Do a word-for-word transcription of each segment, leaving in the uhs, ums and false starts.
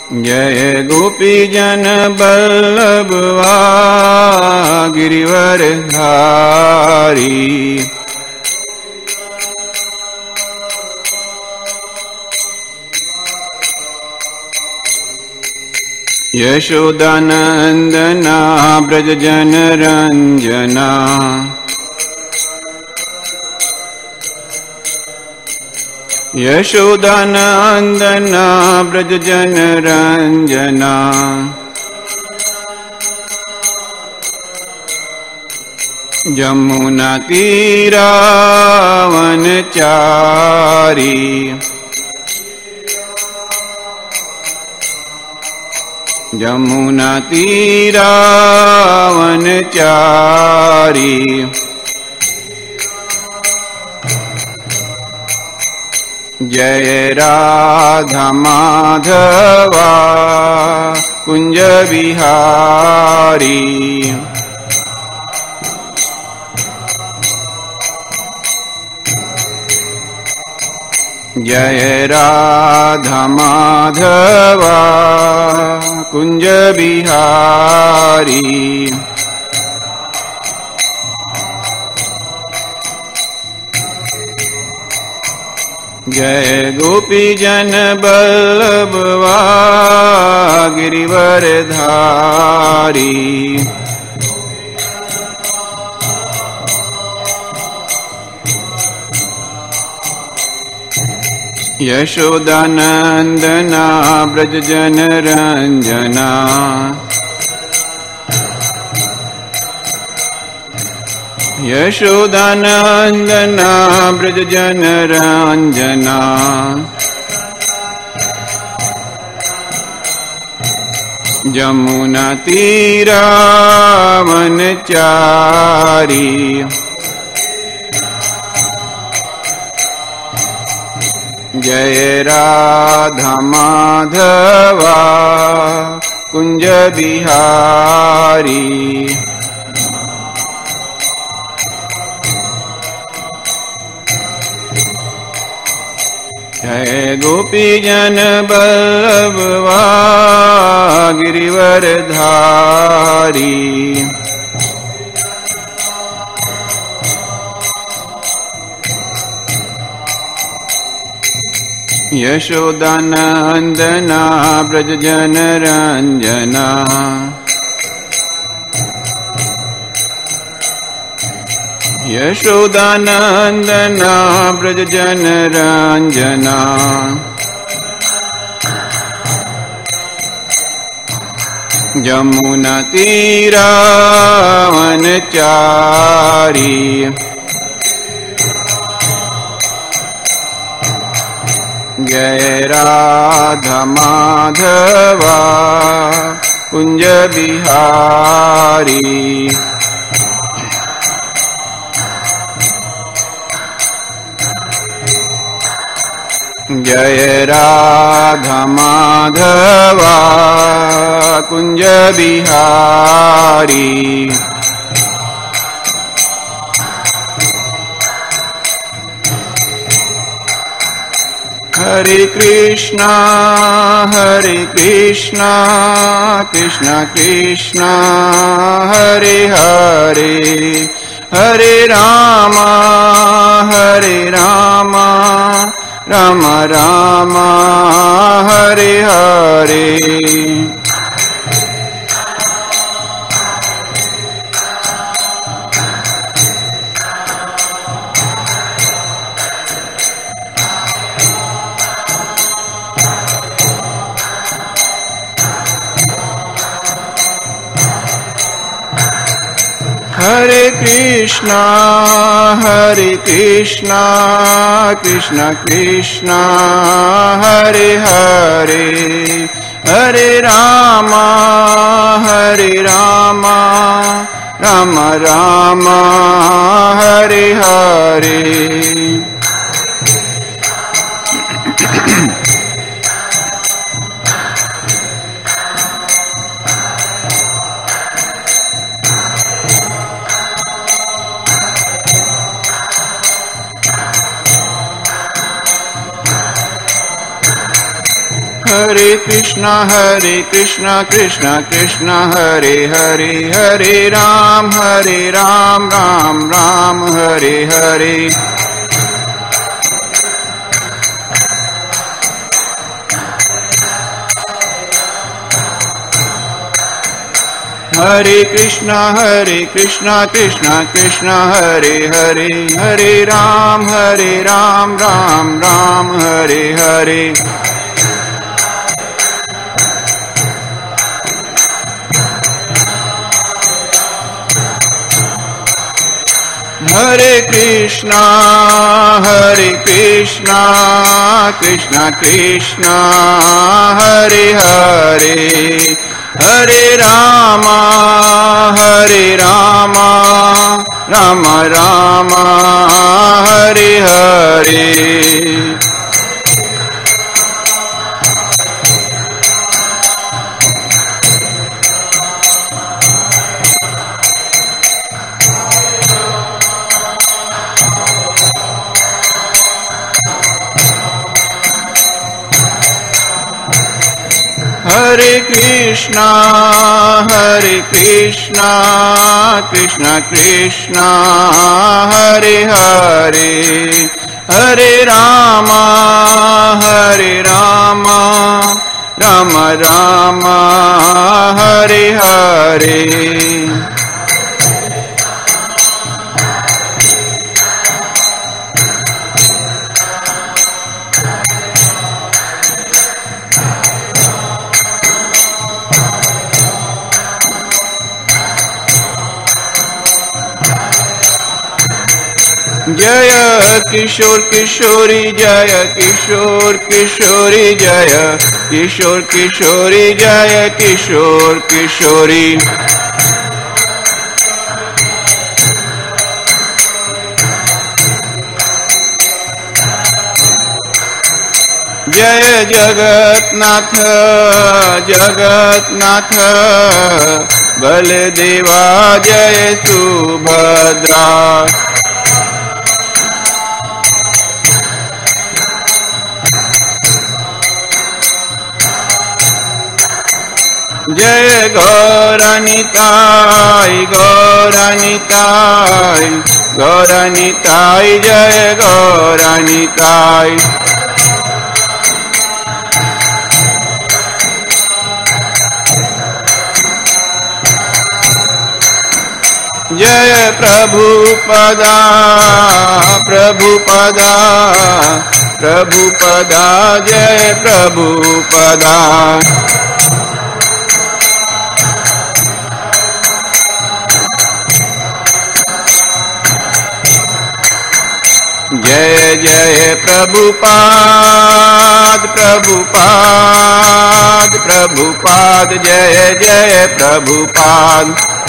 जय गोपी जन बल्लभवा गिरिवर धारी। यशोदानंदना ब्रज जन रंजना। यशोदानंदना ब्रज जन रंजना। जमुना तीरा वनचारी। जमुना तीरा वनचारी। जय राधा माधवा कुंज बिहारी। जय राधा माधवा कुंज बिहारी। जय गोपी जन बल्लभवा गिरिवर धारी। यशोदानंदना ब्रज जन रंजना। यशोदानंदना ब्रज जन रंजना। जमुना तीरा वनचारी। जय राधा माधवा कुंज बिहारी। जय गोपी जन बल्लभवा गिरिवर धारी। यशोदानंदना ब्रज जन रंजना। यशोदानंदना ब्रज जन रंजना। जमुना तीरा वनचारी। जय राधा माधवा कुंज बिहारी। जय राधा माधवा कुंज बिहारी। हरे कृष्णा हरे कृष्णा कृष्णा कृष्णा हरे हरे। हरे रामा हरे रामा राम राम हरे हरे। हरे कृष्णा हरे कृष्णा कृष्णा कृष्णा हरे हरे। हरे रामा हरे Rama Ram Ram Hare Hare. Hare Krishna, Hare Krishna, Krishna Krishna, Hare Hare, Hare Ram, Hare Ram, Ram Ram, Hare Hare. Hare Krishna, Hare Krishna, Krishna Krishna, Hare Hare, Hare Ram, Hare Ram, Ram Ram, Hare Hare. Hare Krishna, Hare Krishna, Krishna Krishna, Hare Hare, Hare Rama, Hare Rama, Rama Rama, Hare Hare. Hare Krishna, Hare Krishna, Krishna Krishna, Hare Hare, Hare Rama, Hare Rama, Rama Rama, Hare Hare. जय किशोर किशोरी, जय किशोर किशोरी, जय किशोर किशोरी, जय किशोर किशोरी. जय जगन्नाथ, जगन्नाथ, बलदेवा, जय सुभद्रा. जय गौरानिताय, गौरानिताय, गौरानिताय, जय गौरानिताय. जय प्रभुपदा, प्रभुपदा, प्रभुपदा, जय प्रभुपदा. जय जय प्रभुपाद, प्रभुपाद, प्रभुपाद, जय जय प्रभुपाद.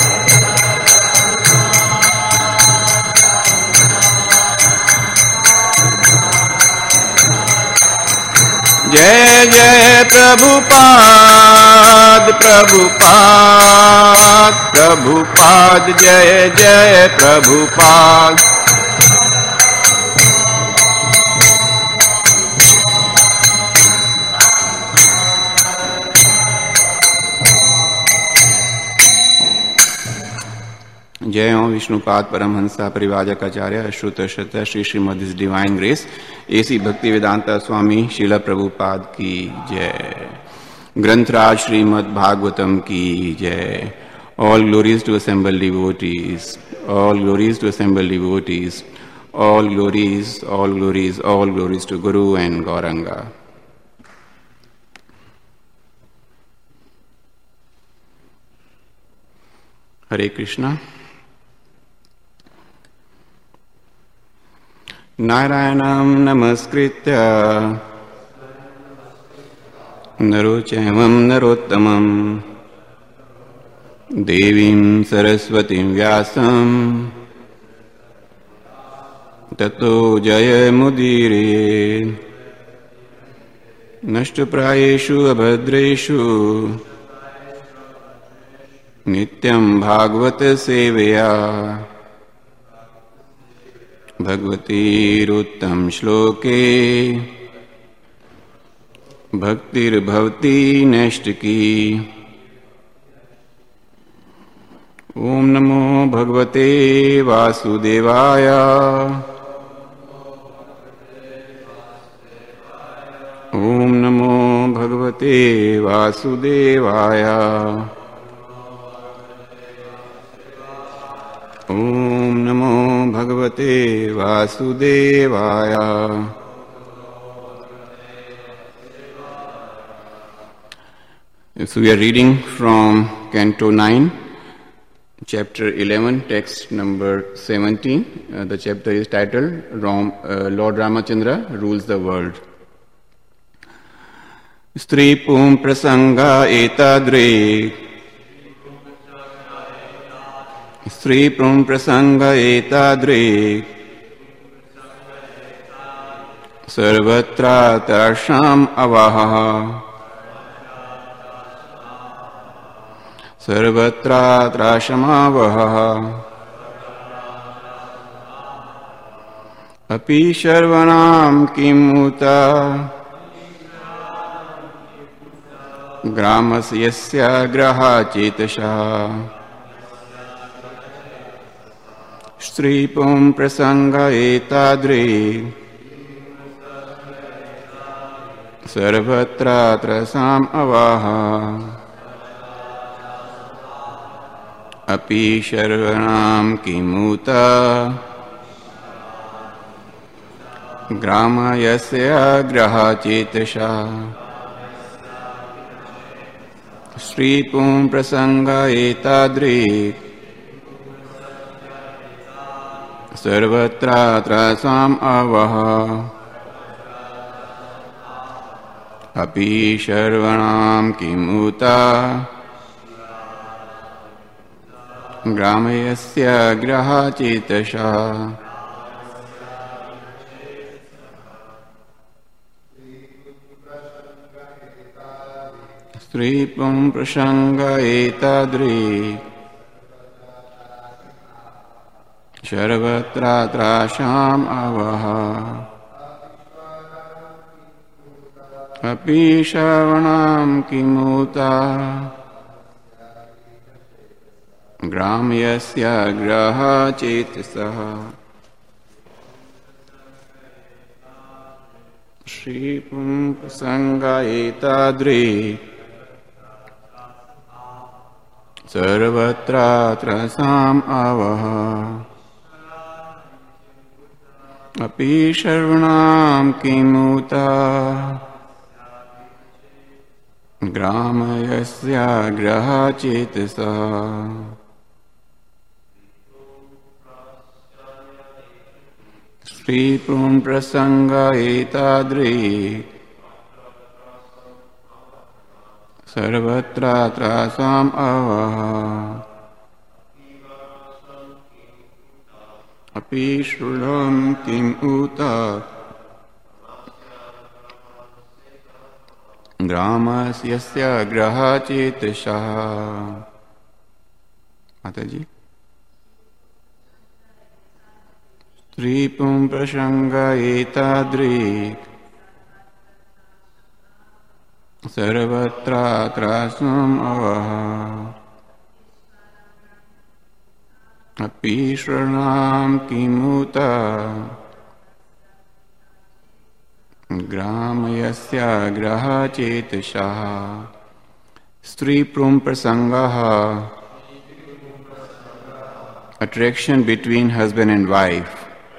जय जय प्रभुपाद, प्रभुपाद, प्रभुपाद, जय जय प्रभुपाद. जय ओं विष्णुपाद परमहंसा परिवाजक आचार्य अश्रुत श्रुत Shri Srimad divine grace A C Bhakti Vedanta स्वामी शील प्रभुपाद की जय. ग्रंथराज श्रीमद भागवतम की जय. All glories to assembled devotees, all glories to assembled devotees, all glories, all glories, all glories to Guru and Gauranga. Hare Krishna. नारायणं नमस्कृत्य नरो चैवं नरोत्तमं देवीं सरस्वतीं व्यासं ततो जयमुदीरये. नष्टप्रायेषु अभद्रेषु नित्यं भागवत सेवया भगवतीरुत्तम श्लोके भक्तिर्भवती नैष्टिकी। ओम नमो भगवते वासुदेवाय। ओम नमो भगवते वासुदेवाय। ओम नमो भगवते वासुदेवाय। So we are reading from Canto nine, Chapter eleven, text number seventeen. Uh, the chapter is titled Ram, uh, Lord Ramachandra Rules the World. Stri pum prasanga etadre. Stri pum prasanga etadre. Sarvatra tarsham avaha. सर्वत्र त्राशमावहः अपि शर्वणां किमुत ग्रामस्य यस्य ग्रहचेतसः स्त्रीपुं प्रसंग एतादृ सर्वत्र त्रासाम् अवहः अपि शर्वणां किमुत ग्रामयस्य ग्रहचेतसः स्त्रीपुं प्रसंग एतादृ सर्वत्र त्रासाम् अवहः अपि शर्वणां किमुत ग्रामयस्य ग्रहचेतसः स्त्रीपुं प्रसंग एतादृ सर्वत्र त्रासाम् अवहः अपि शर्वणां किमुत ग्राम्यस्य ग्रहचेतसः स्त्रीपुं प्रसंग एतादृ सर्वत्र त्रासाम् अवहः अपि शर्वणां किमुत ग्रामयस्य ग्रहचेतसः स्त्रीपुं प्रसंग एतादृ सर्वत्र त्रासाम् अवहः अपि शर्वणां किमुत ग्रामस्य ग्रहचेतसः। माताजी। स्त्रीपुं प्रसंग एतादृ सर्वत्र त्रासाम् अवहः अपि शर्वणां किमुत ग्रामयस्य ग्रहचेतसः स्त्रीपुं प्रसंगः attraction between husband and wife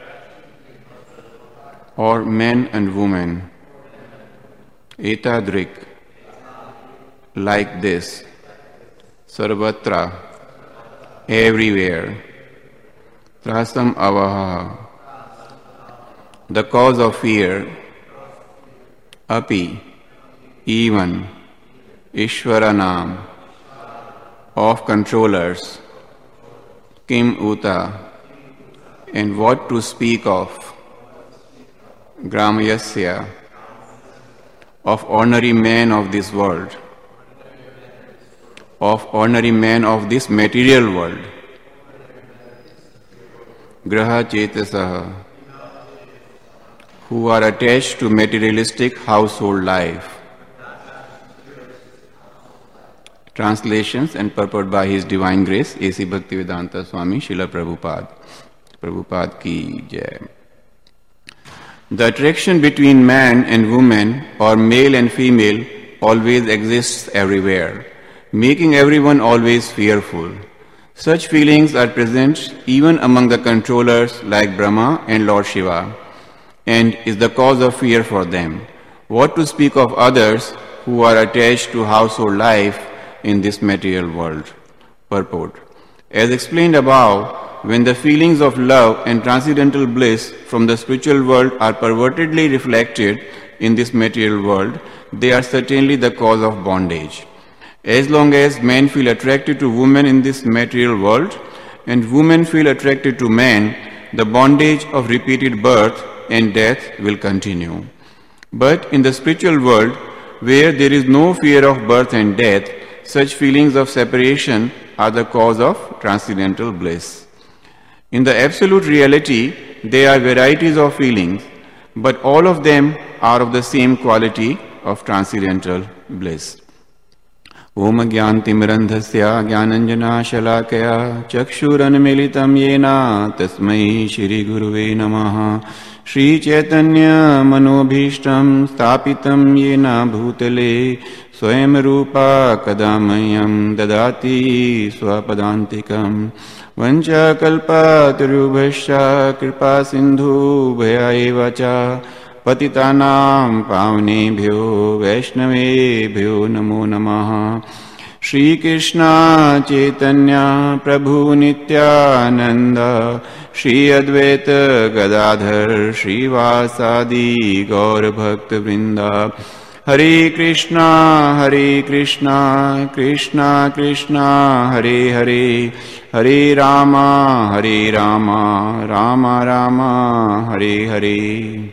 or men and women. Etadrik, like this. Sarvatra, everywhere. Trasam avaha, the cause of fear. Api, even. Ishwaranam, of controllers. Kim uta, and what to speak of. Gramayasya, of ordinary men of this world, of ordinary men of this material world. Graha Chetasaha, who are attached to materialistic household life. Translations and purport by His Divine Grace, A C Bhaktivedanta Swami Srila Prabhupada. Prabhupada ki jai. The attraction between man and woman, or male and female, always exists everywhere, making everyone always fearful. Such feelings are present even among the controllers like Brahma and Lord Shiva, and is the cause of fear for them. What to speak of others who are attached to household life in this material world? Purport. As explained above, when the feelings of love and transcendental bliss from the spiritual world are pervertedly reflected in this material world, they are certainly the cause of bondage. As long as men feel attracted to women in this material world, and women feel attracted to men, the bondage of repeated birth and death will continue. But in the spiritual world, where there is no fear of birth and death, such feelings of separation are the cause of transcendental bliss. In the absolute reality, there are varieties of feelings, but all of them are of the same quality of transcendental bliss. Om Gyantimirandhasya Gyananjana Shalakaya Chakshuranmilitam Yena Tasmai Shri Guruve Namaha Shri Chaitanya Manobhishtam Stapitam Yena Bhutale Swayam Rupa Kadamayam Dadati Swapadantikam Vancha Kalpa Tarubhasya Kripa Sindhu Bhayaevacha Patitanam Pavnebhyo Vaishnavebhyo Namo Namaha Shri Krishna Chaitanya Prabhu Nityananda Shri Advaita Gadadhar Shri Vasadi Gaur Bhakta Vrinda Hare Krishna Hare Krishna Krishna Krishna Hare Hare Hare Rama Hare Rama Rama Rama Hare Hare.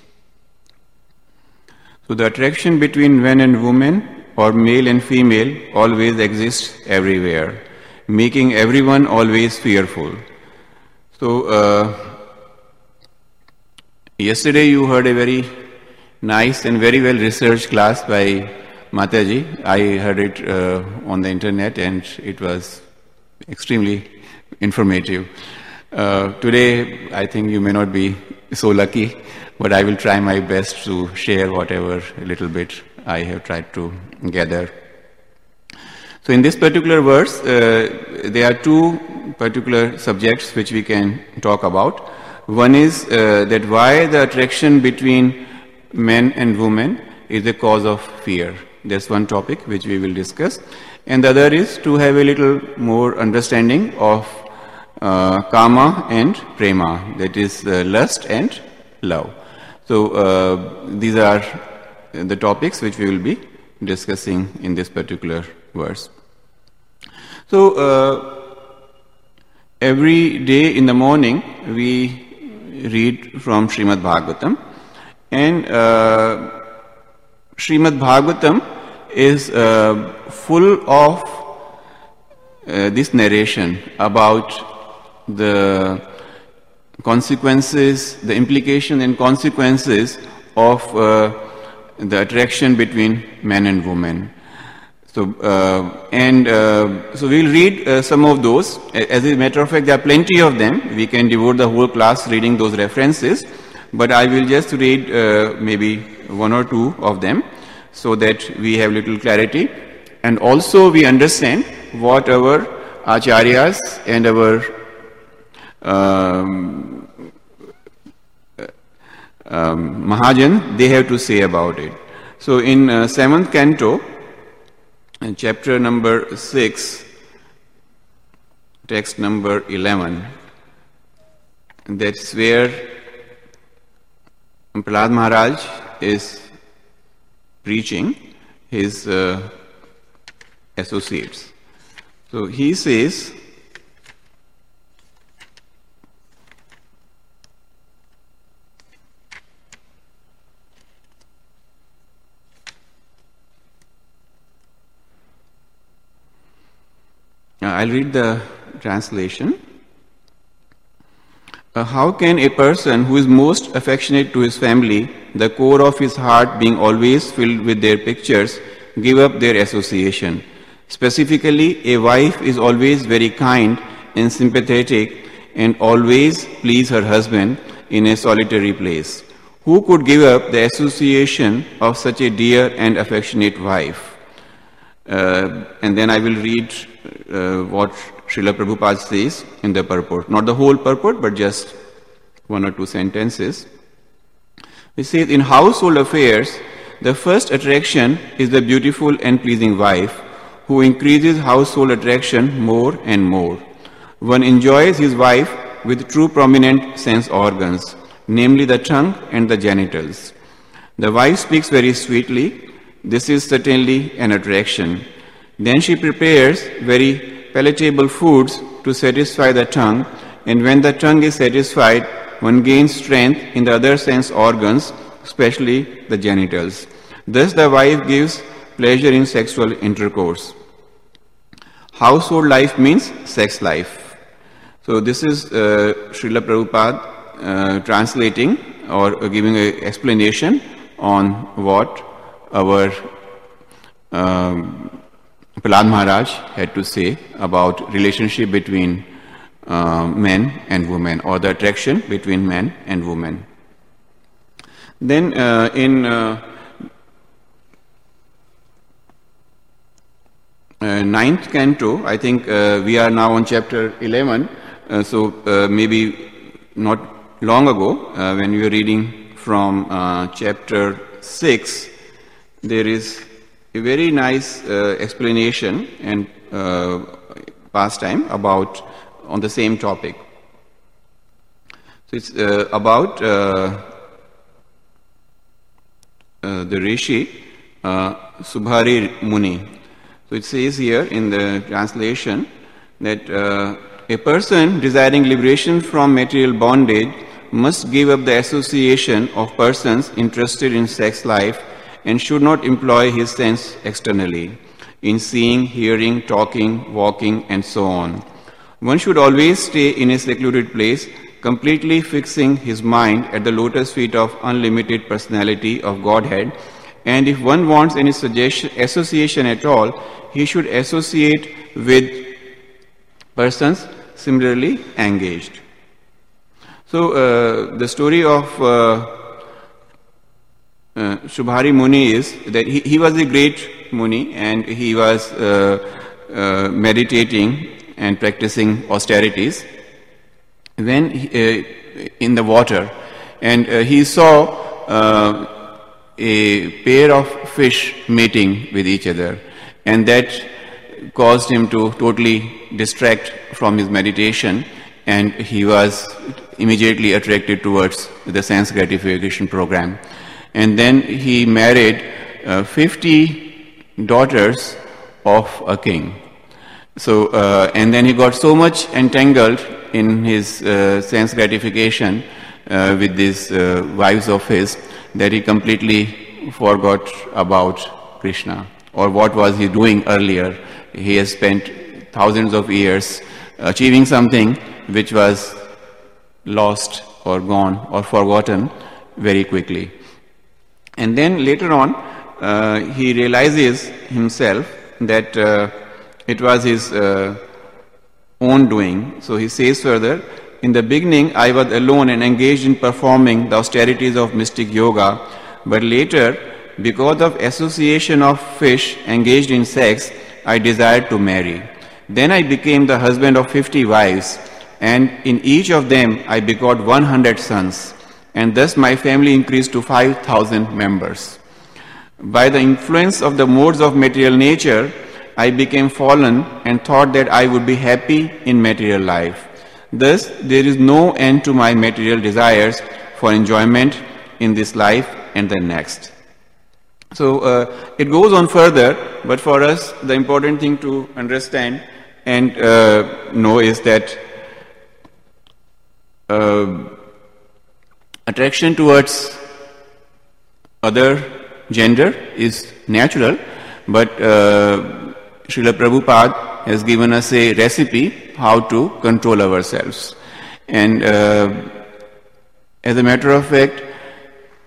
So the attraction between man and woman, or male and female, always exists everywhere, making everyone always fearful. So uh, yesterday you heard a very nice and very well researched class by Mataji. I heard it uh, on the internet and it was extremely informative. Uh, today I think you may not be so lucky, but I will try my best to share whatever little bit I have tried to gather. So in this particular verse, uh, there are two particular subjects which we can talk about. One is uh, that why the attraction between men and women is the cause of fear. That's one topic which we will discuss. And the other is to have a little more understanding of uh, kama and prema, that is uh, lust and love. So uh, these are the topics which we will be discussing in this particular verse. So uh, every day in the morning we read from Srimad Bhagavatam, and uh, Srimad Bhagavatam is uh, full of uh, this narration about the consequences, the implication and consequences of uh, the attraction between man and woman. So, uh, and uh, so we'll read uh, some of those. As a matter of fact, there are plenty of them. We can devote the whole class reading those references, but I will just read uh, maybe one or two of them so that we have little clarity, and also we understand what our acharyas and our Um, um, Mahajan, they have to say about it. So in uh, seventh canto, in chapter number six, text number eleven, that's where Prahlad Maharaj is preaching his uh, associates. So he says, I'll read the translation. Uh, how can a person who is most affectionate to his family, the core of his heart being always filled with their pictures, give up their association? Specifically, a wife is always very kind and sympathetic and always please her husband in a solitary place. Who could give up the association of such a dear and affectionate wife? Uh, and then I will read uh, what Srila Prabhupada says in the purport. Not the whole purport, but just one or two sentences. He says, in household affairs, the first attraction is the beautiful and pleasing wife, who increases household attraction more and more. One enjoys his wife with true prominent sense organs, namely the tongue and the genitals. The wife speaks very sweetly. This is certainly an attraction. Then she prepares very palatable foods to satisfy the tongue, and when the tongue is satisfied, one gains strength in the other sense organs, especially the genitals. Thus the wife gives pleasure in sexual intercourse. Household life means sex life. So this is uh, Srila Prabhupada uh, translating or uh, giving an explanation on what our um, Prahlad Maharaj had to say about relationship between uh, men and women, or the attraction between men and women. Then uh, in uh, uh, ninth canto, I think uh, we are now on chapter eleven, uh, so uh, maybe not long ago, uh, when we were reading from uh, chapter six, there is a very nice uh, explanation and uh, pastime about on the same topic. So it's uh, about uh, uh, the Rishi uh, Subhari Muni. So it says here in the translation that uh, a person desiring liberation from material bondage must give up the association of persons interested in sex life and should not employ his sense externally in seeing, hearing, talking, walking, and so on. One should always stay in a secluded place, completely fixing his mind at the lotus feet of unlimited personality of Godhead, and if one wants any suggestion, association at all, he should associate with persons similarly engaged. So uh, the story of uh, uh, Subhari Muni is that he, he was a great Muni, and he was uh, uh, meditating and practicing austerities when he, uh, in the water, and uh, he saw uh, a pair of fish mating with each other, and that caused him to totally distract from his meditation, and he was immediately attracted towards the sense gratification program. And then he married uh, fifty daughters of a king. So, uh, and then he got so much entangled in his uh, sense gratification uh, with these uh, wives of his that he completely forgot about Krishna, or what was he doing earlier. He has spent thousands of years achieving something which was lost or gone or forgotten very quickly. And then later on, uh, he realizes himself that uh, it was his uh, own doing. So he says further, in the beginning I was alone and engaged in performing the austerities of mystic yoga, but later, because of association of fish engaged in sex, I desired to marry. Then I became the husband of fifty wives, and in each of them I begot one hundred sons, and thus my family increased to five thousand members. By the influence of the modes of material nature, I became fallen and thought that I would be happy in material life. Thus, there is no end to my material desires for enjoyment in this life and the next. So uh, it goes on further, but for us the important thing to understand and uh, know is that uh, attraction towards other gender is natural, but uh, Srila Prabhupada has given us a recipe how to control ourselves. And uh, as a matter of fact,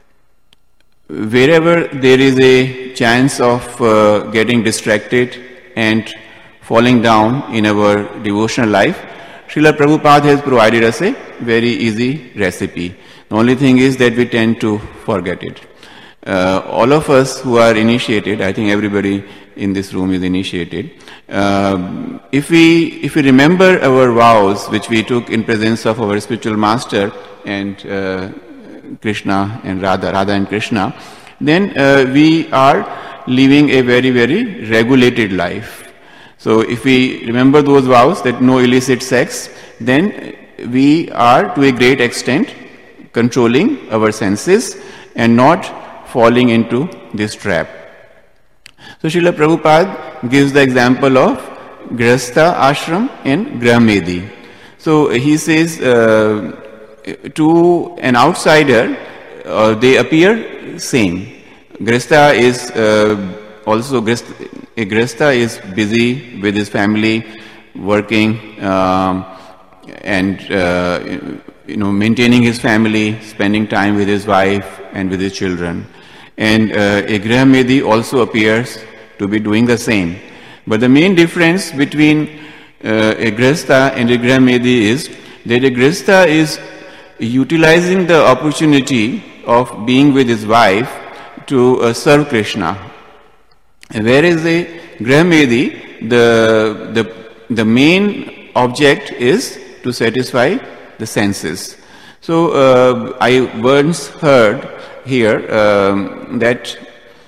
wherever there is a chance of uh, getting distracted and falling down in our devotional life, Srila Prabhupada has provided us a very easy recipe. The only thing is that we tend to forget it. Uh, all of us who are initiated, I think everybody in this room is initiated. Uh, if we if we remember our vows which we took in presence of our spiritual master and uh, Krishna and Radha, Radha and Krishna, then uh, we are living a very very regulated life. So if we remember those vows that no illicit sex, then we are to a great extent controlling our senses and not falling into this trap. So Srila Prabhupada gives the example of Grihastha ashram and Grahamedhi. So he says uh, to an outsider uh, they appear same. Grihastha is uh, also Grihastha, a Grihastha is busy with his family, working um, and uh, you know maintaining his family, spending time with his wife and with his children. And uh, a Grahamedhi also appears to be doing the same. But the main difference between uh, a Grihastha and a Grahamedhi is that a Grihastha is utilizing the opportunity of being with his wife to uh, serve Krishna. Whereas a Grahamedhi, the, the, the main object is to satisfy the senses. So uh, I once heard here um, that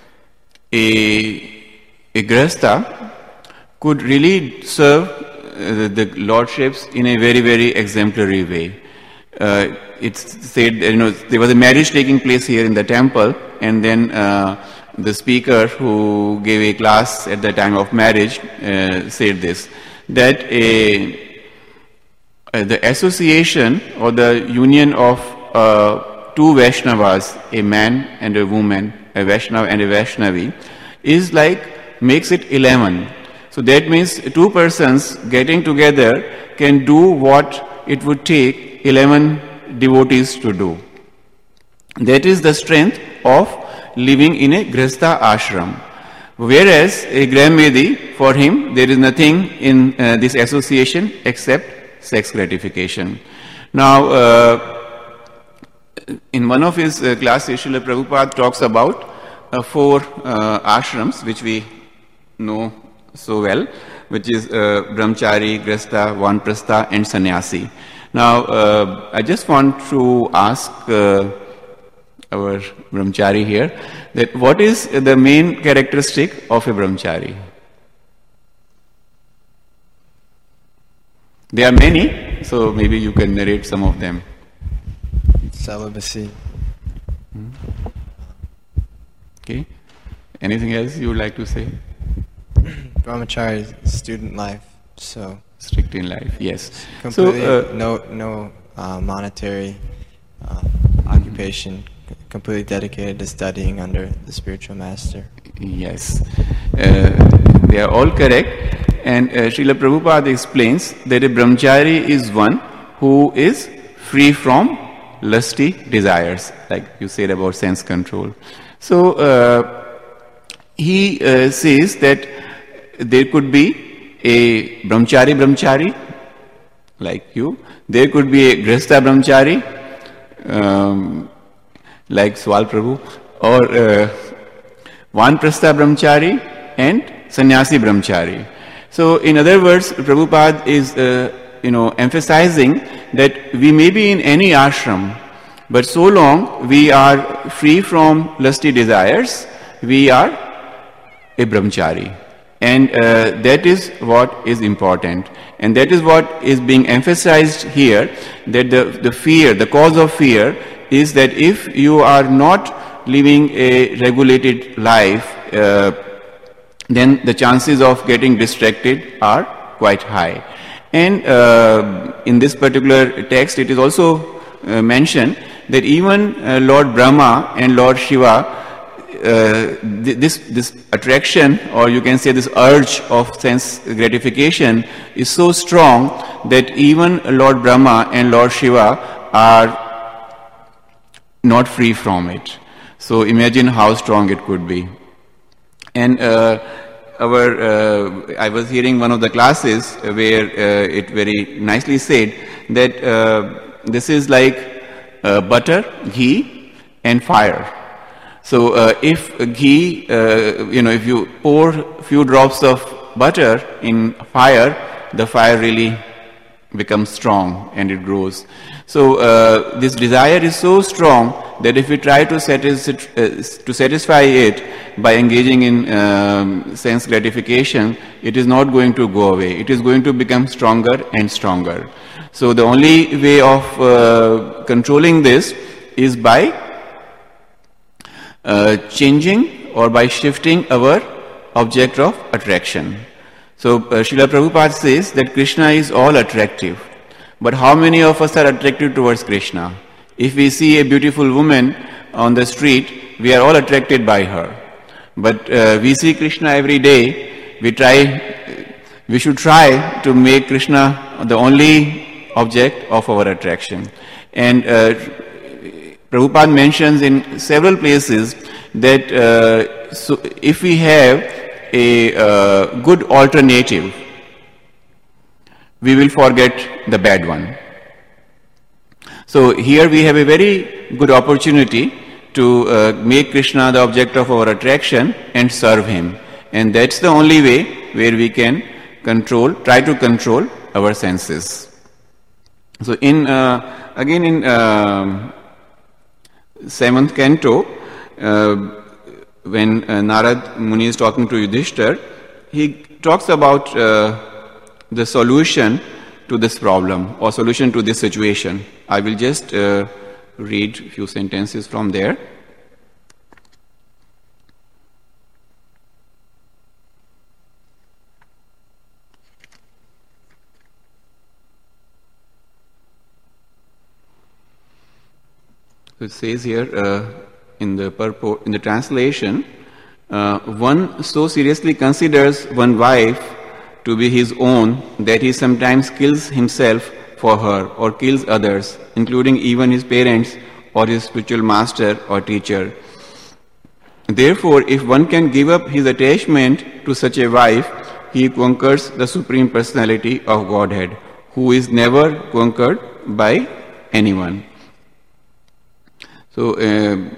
a, a Grihastha could really serve uh, the lordships in a very, very exemplary way. Uh, it's said, you know, there was a marriage taking place here in the temple, and then uh, the speaker who gave a class at the time of marriage uh, said this, that a, uh, the association or the union of uh, two Vaishnavas, a man and a woman, a Vaishnava and a Vaishnavi, is like, makes it eleven. So that means two persons getting together can do what it would take eleven devotees to do. That is the strength of living in a Grihastha ashram. Whereas a Grahamedhi, for him, there is nothing in uh, this association except sex gratification. Now, uh, in one of his uh, classes, Srila Prabhupada talks about uh, four uh, ashrams, which we know so well, which is uh, Brahmachari, Grihastha, Vanprastha and Sannyasi. Now, uh, I just want to ask uh, our Brahmachari here, that what is the main characteristic of a Brahmachari? There are many, so maybe you can narrate some of them. Celibacy. Hmm. Okay. Anything else you would like to say? Brahmachari is student life, so strict in life, yes. Completely so, uh, no no uh, monetary uh, occupation. Completely dedicated to studying under the spiritual master. Yes, uh, they are all correct. And uh, Srila Prabhupada explains that a brahmachari is one who is free from lusty desires, like you said about sense control. So uh, he uh, says that there could be a brahmachari brahmachari, like you. There could be a grihastha brahmachari, um, like Swal Prabhu, or uh, Vanprastha brahmachari and Sannyasi brahmachari. So in other words, Prabhupada is uh, you know emphasizing that we may be in any ashram, but so long we are free from lusty desires, we are a brahmachari. And uh, that is what is important. And that is what is being emphasized here, that the, the fear, the cause of fear is that if you are not living a regulated life, uh, then the chances of getting distracted are quite high. And uh, in this particular text, it is also uh, mentioned that even uh, Lord Brahma and Lord Shiva, uh, th this, this attraction, or you can say this urge of sense gratification is so strong that even Lord Brahma and Lord Shiva are not free from it. So imagine how strong it could be. And uh, our, uh, I was hearing one of the classes where uh, it very nicely said that uh, this is like uh, butter, ghee and fire. So uh, if ghee, uh, you know, if you pour a few drops of butter in fire, the fire really becomes strong and it grows. So uh, this desire is so strong that if we try to, satis- uh, to satisfy it by engaging in um, sense gratification, it is not going to go away. It is going to become stronger and stronger. So the only way of uh, controlling this is by uh, changing or by shifting our object of attraction. So uh, Srila Prabhupada says that Krishna is all attractive. But how many of us are attracted towards Krishna? If we see a beautiful woman on the street, we are all attracted by her. But uh, we see Krishna every day. We try, we should try to make Krishna the only object of our attraction. And uh, Prabhupada mentions in several places that uh, so if we have a uh, good alternative, we will forget the bad one. So here we have a very good opportunity to uh, make Krishna the object of our attraction and serve him. And that's the only way where we can control, try to control our senses. So in, uh, again in uh, seventh canto, uh, when uh, Narad Muni is talking to Yudhishthir, he talks about uh, the solution to this problem or solution to this situation. I will just uh, read a few sentences from there. So it says here uh, in the purport, in the translation, uh, one so seriously considers one wife to be his own that he sometimes kills himself for her or kills others, including even his parents or his spiritual master or teacher. Therefore, if one can give up his attachment to such a wife, he conquers the Supreme Personality of Godhead, who is never conquered by anyone. So, uh,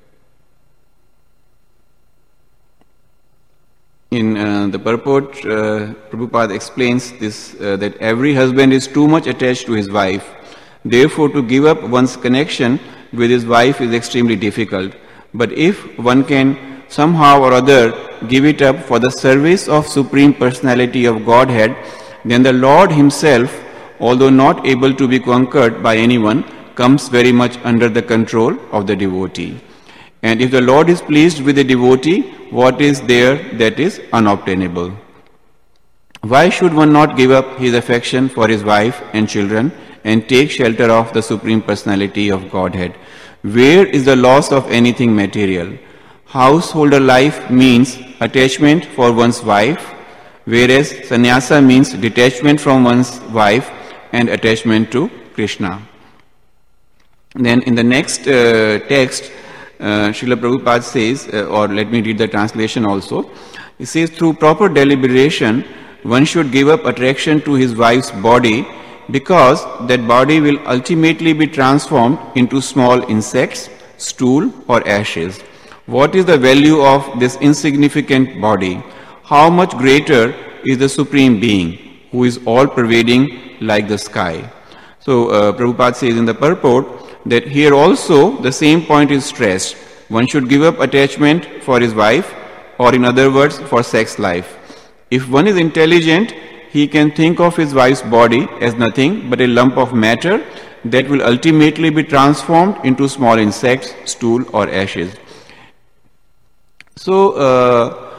in uh, the purport, uh, Prabhupada explains this, uh, that every husband is too much attached to his wife. Therefore, to give up one's connection with his wife is extremely difficult. But if one can somehow or other give it up for the service of Supreme Personality of Godhead, then the Lord himself, although not able to be conquered by anyone, comes very much under the control of the devotee. And if the Lord is pleased with the devotee, what is there that is unobtainable? Why should one not give up his affection for his wife and children and take shelter of the Supreme Personality of Godhead? Where is the loss of anything material? Householder life means attachment for one's wife, whereas sannyasa means detachment from one's wife and attachment to Krishna. Then in the next uh, text, uh, Srila Prabhupada says, uh, or let me read the translation also. He says, through proper deliberation, one should give up attraction to his wife's body, because that body will ultimately be transformed into small insects, stool or ashes. What is the value of this insignificant body? How much greater is the Supreme Being, who is all-pervading like the sky? So uh, Prabhupada says in the purport that here also the same point is stressed. One should give up attachment for his wife, or in other words, for sex life. If one is intelligent, he can think of his wife's body as nothing but a lump of matter that will ultimately be transformed into small insects, stool or ashes. So, uh,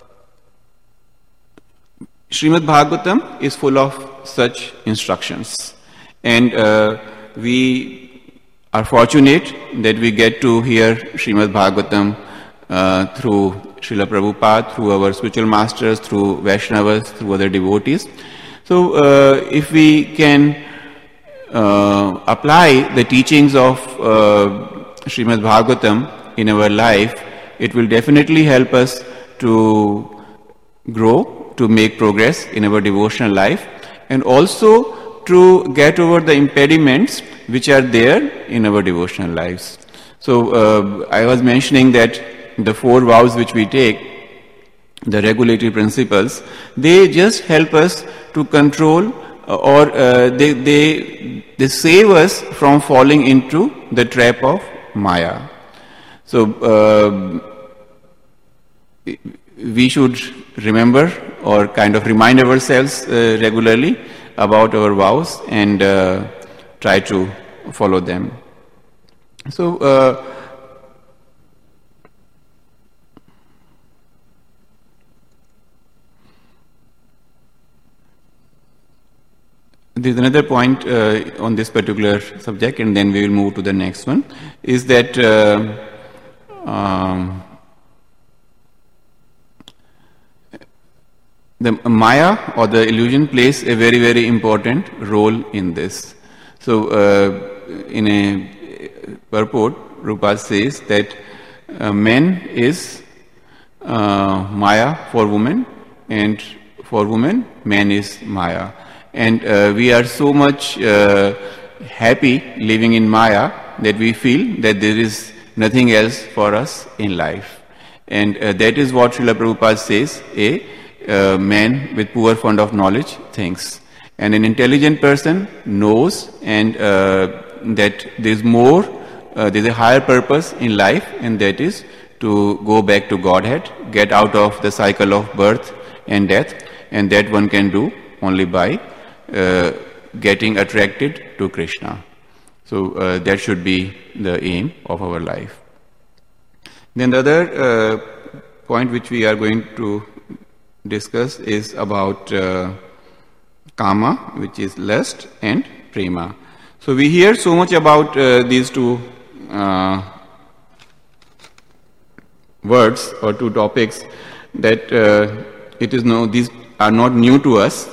Srimad Bhagavatam is full of such instructions. And uh, we are fortunate that we get to hear Srimad Bhagavatam uh, through Srila Prabhupada, through our spiritual masters, through Vaishnavas, through other devotees. So uh, if we can uh, apply the teachings of uh, Srimad Bhagavatam in our life, it will definitely help us to grow, to make progress in our devotional life, and also to get over the impediments which are there in our devotional lives. So uh, I was mentioning that the four vows which we take, the regulatory principles, they just help us to control uh, or uh, they, they, they save us from falling into the trap of Maya. So uh, we should remember or kind of remind ourselves uh, regularly about our vows and uh, try to follow them. So uh, there's another point uh, on this particular subject, and then we will move to the next one, is that uh, um, the Maya or the illusion plays a very, very important role in this. So uh, in a purport, Rupa says that uh, man is uh, Maya for woman, and for woman, man is Maya. And uh, we are so much uh, happy living in Maya that we feel that there is nothing else for us in life. And uh, that is what Srila Prabhupada says, a uh, man with poor fund of knowledge thinks. And an intelligent person knows and uh, that there is more, uh, there is a higher purpose in life, and that is to go back to Godhead, get out of the cycle of birth and death, and that one can do only by uh, getting attracted to Krishna. So uh, that should be the aim of our life. Then the other uh, point which we are going to discuss is about uh, Kama, which is lust, and Prema. So we hear so much about uh, these two uh, words or two topics that uh, it is no, these are not new to us.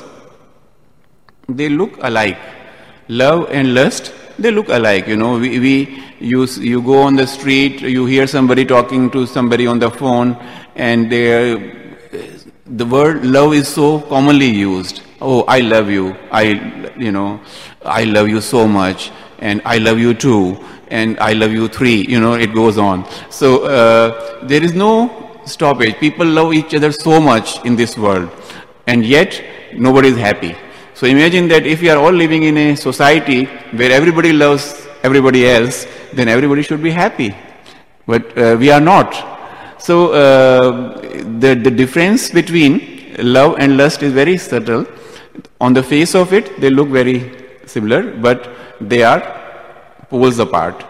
They look alike. Love and lust, they look alike. You know, we, we you, you go on the street, you hear somebody talking to somebody on the phone, and they the word love is so commonly used. Oh, I love you. I, you know, I love you so much, and I love you too, and I love you three. You know, it goes on. So uh, there is no stoppage. People love each other so much in this world, and yet nobody is happy. So imagine that if we are all living in a society where everybody loves everybody else, then everybody should be happy. But uh, we are not. So uh, the, the difference between love and lust is very subtle. On the face of it, they look very similar, but they are poles apart.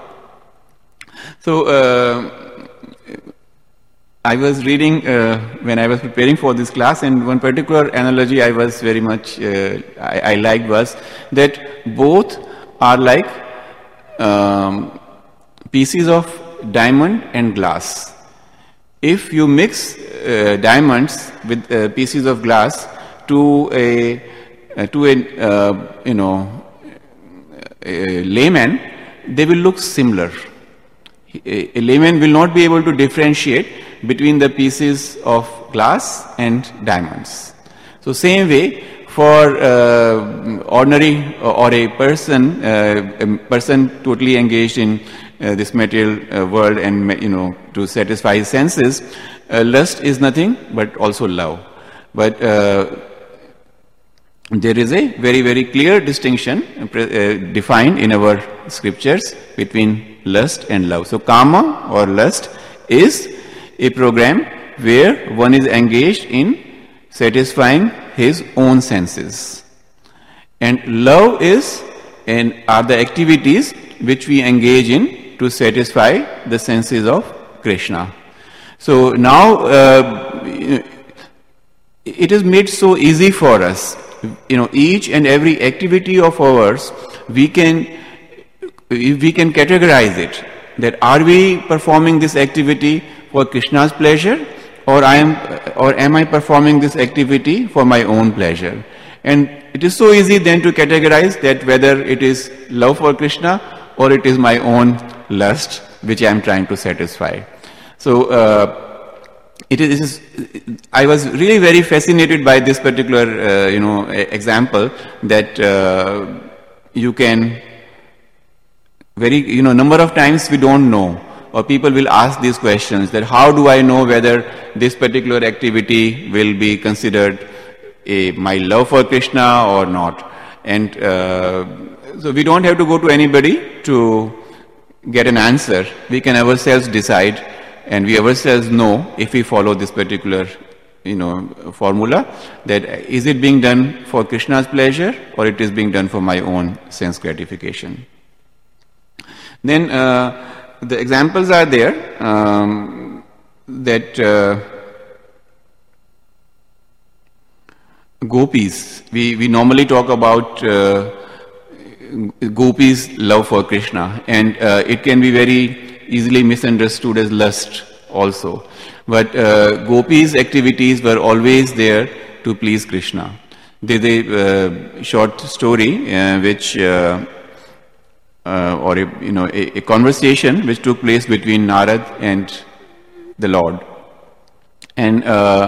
So uh, I was reading uh, when I was preparing for this class, and one particular analogy I was very much, uh, I, I liked was that both are like um, pieces of diamond and glass. If you mix uh, diamonds with uh, pieces of glass to a uh, to a uh, you know a layman, they will look similar. A, a layman will not be able to differentiate between the pieces of glass and diamonds. So same way for uh, ordinary or a person, uh, a person totally engaged in uh, this material uh, world and, you know, to satisfy his senses, uh, lust is nothing but also love. But uh, there is a very, very clear distinction uh, defined in our scriptures between lust and love. So Kama or lust is a program where one is engaged in satisfying his own senses. And love is and are the activities which we engage in to satisfy the senses of Krishna. So now uh, it is made so easy for us. You know, each and every activity of ours, we can we can categorize it. That are we performing this activity for Krishna's pleasure, or I am, or am I performing this activity for my own pleasure? And it is so easy then to categorize that whether it is love for Krishna or it is my own lust which I am trying to satisfy. So uh, it is, I was really very fascinated by this particular, uh, you know, example that uh, you can very, you know, number of times we don't know, or people will ask these questions that how do I know whether this particular activity will be considered a, my love for Krishna or not. And uh, so we don't have to go to anybody to get an answer. We can ourselves decide, and we ourselves know if we follow this particular, you know, formula, that is it being done for Krishna's pleasure or it is being done for my own sense gratification. Then uh, the examples are there um, that uh, gopis, we, we normally talk about uh, gopis' love for Krishna, and uh, it can be very easily misunderstood as lust also. But uh, gopis' activities were always there to please Krishna. There's a uh, short story uh, which uh, Uh, or a, you know, a, a conversation which took place between Narad and the Lord. And uh,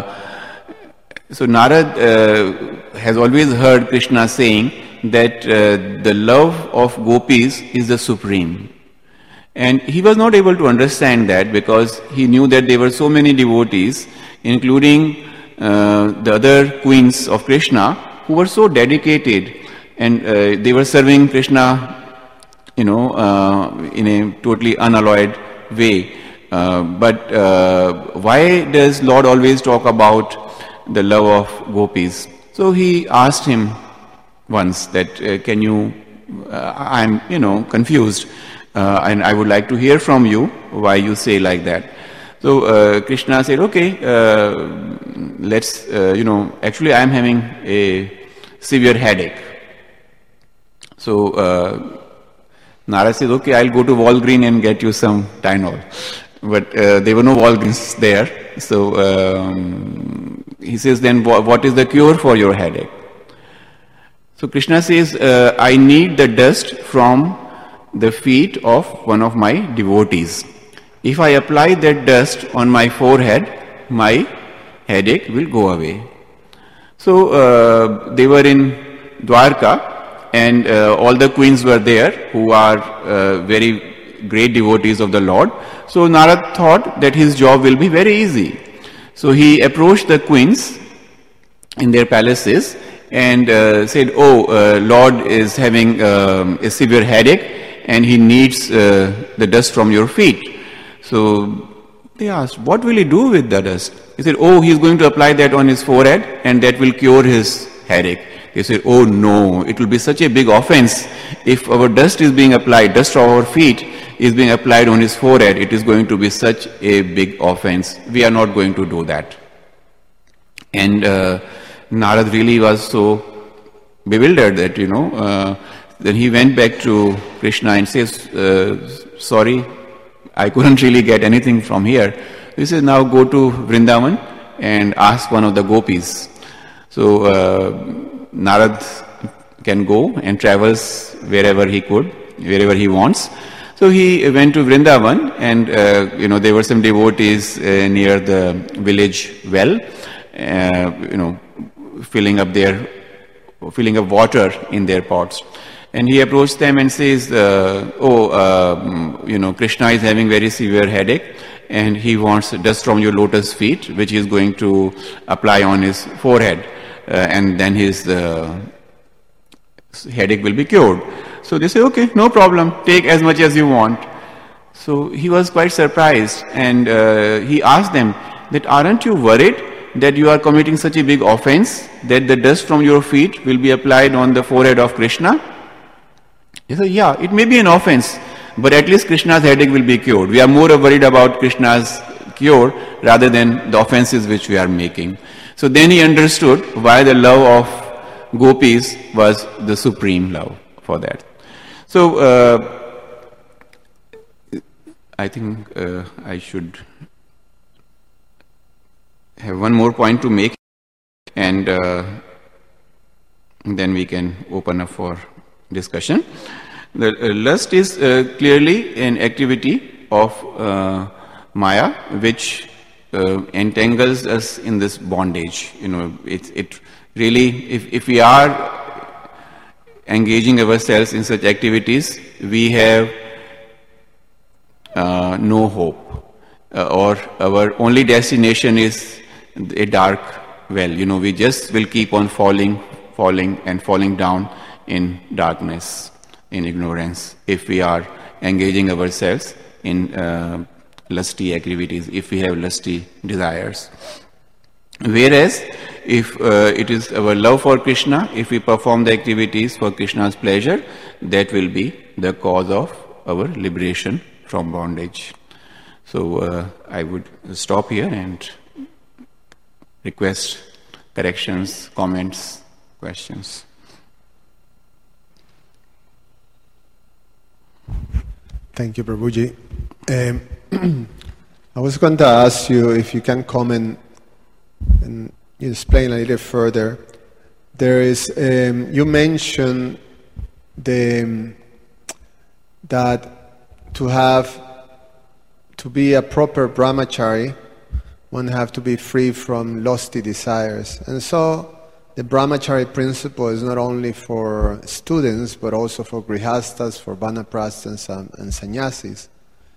so Narad uh, has always heard Krishna saying that uh, the love of gopis is the supreme. And he was not able to understand that, because he knew that there were so many devotees, including uh, the other queens of Krishna, who were so dedicated, and uh, they were serving Krishna, you know, uh, in a totally unalloyed way. Uh, but uh, why does Lord always talk about the love of gopis? So he asked him once that, uh, can you, uh, I'm, you know, confused, uh, and I would like to hear from you why you say like that. So uh, Krishna said, okay, uh, let's, uh, you know, actually I'm having a severe headache. So, uh, Narad says, okay, I'll go to Walgreen and get you some Tylenol. But uh, there were no Walgreens there. So um, he says, then what is the cure for your headache? So Krishna says, uh, I need the dust from the feet of one of my devotees. If I apply that dust on my forehead, my headache will go away. So uh, they were in Dwarka, and uh, all the queens were there who are uh, very great devotees of the Lord. So Narad thought that his job will be very easy. So he approached the queens in their palaces and uh, said, oh, uh, Lord is having um, a severe headache and he needs uh, the dust from your feet. So they asked, what will he do with the dust? He said, oh, he's going to apply that on his forehead and that will cure his headache. They said, oh no, it will be such a big offense if our dust is being applied, dust of our feet is being applied on his forehead. It is going to be such a big offense. We are not going to do that. And uh, Narad really was so bewildered that, you know, uh, then he went back to Krishna and says, uh, sorry, I couldn't really get anything from here. He says, now go to Vrindavan and ask one of the gopis. So uh, Narad can go and travels wherever he could, wherever he wants. So he went to Vrindavan, and uh, you know, there were some devotees uh, near the village well, uh, you know, filling up their, filling up water in their pots. And he approached them and says, uh, oh, uh, you know, Krishna is having very severe headache and he wants dust from your lotus feet, which he is going to apply on his forehead. Uh, and then his uh, headache will be cured. So they say, okay, no problem, take as much as you want. So he was quite surprised, and uh, he asked them that, aren't you worried that you are committing such a big offense that the dust from your feet will be applied on the forehead of Krishna? They said, yeah, it may be an offense, but at least Krishna's headache will be cured. We are more worried about Krishna's cure rather than the offenses which we are making. So then he understood why the love of gopis was the supreme love for that. So uh, I think uh, I should have one more point to make, and uh, then we can open up for discussion. The uh, lust is uh, clearly an activity of uh, Maya, which uh, entangles us in this bondage. You know, it, it really, if, if we are engaging ourselves in such activities, we have uh, no hope, uh, or our only destination is a dark well. You know, we just will keep on falling, falling and falling down in darkness, in ignorance, if we are engaging ourselves in uh, lusty activities, if we have lusty desires. Whereas, if uh, it is our love for Krishna, if we perform the activities for Krishna's pleasure, that will be the cause of our liberation from bondage. So, uh, I would stop here and request corrections, comments, questions. Thank you, Prabhuji. Um, I was going to ask you if you can comment and you explain a little further. There is, um, you mentioned the um, that to have to be a proper brahmachari, one have to be free from lusty desires, and so the brahmachari principle is not only for students but also for grihastas, for vanaprasthas, and, and sannyasis.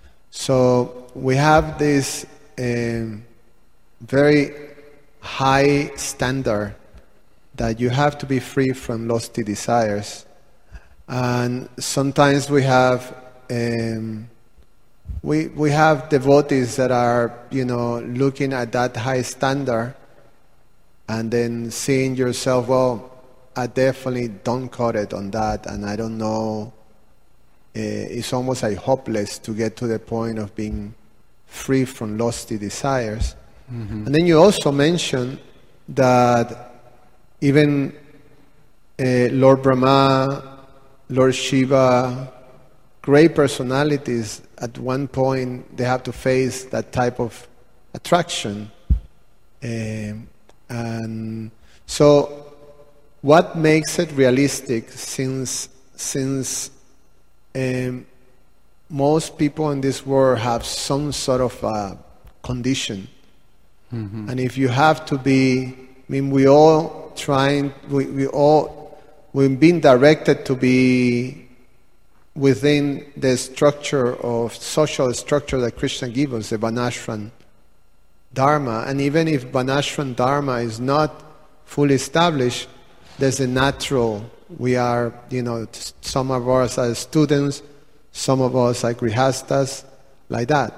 So we have this um, very high standard that you have to be free from lusty desires, and sometimes we have um, we we have devotees that are, you know, looking at that high standard and then seeing yourself, well, I definitely don't cut it on that, and I don't know. Uh, it's almost like hopeless to get to the point of being free from lusty desires. Mm-hmm. And then you also mentioned that even uh, Lord Brahma, Lord Shiva, great personalities, at one point they have to face that type of attraction. Um, and so what makes it realistic, since since um, most people in this world have some sort of uh, condition. Mm-hmm. And if you have to be, I mean, we all trying, we, we all, we've been directed to be within the structure of social structure that Krishna gives us, the Varnashram Dharma. And even if Varnashram Dharma is not fully established, there's a natural, we are, you know, some of us are students, some of us are grihastas, like that.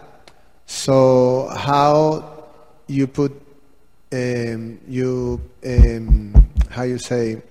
So how you put, um, you, um, how you say,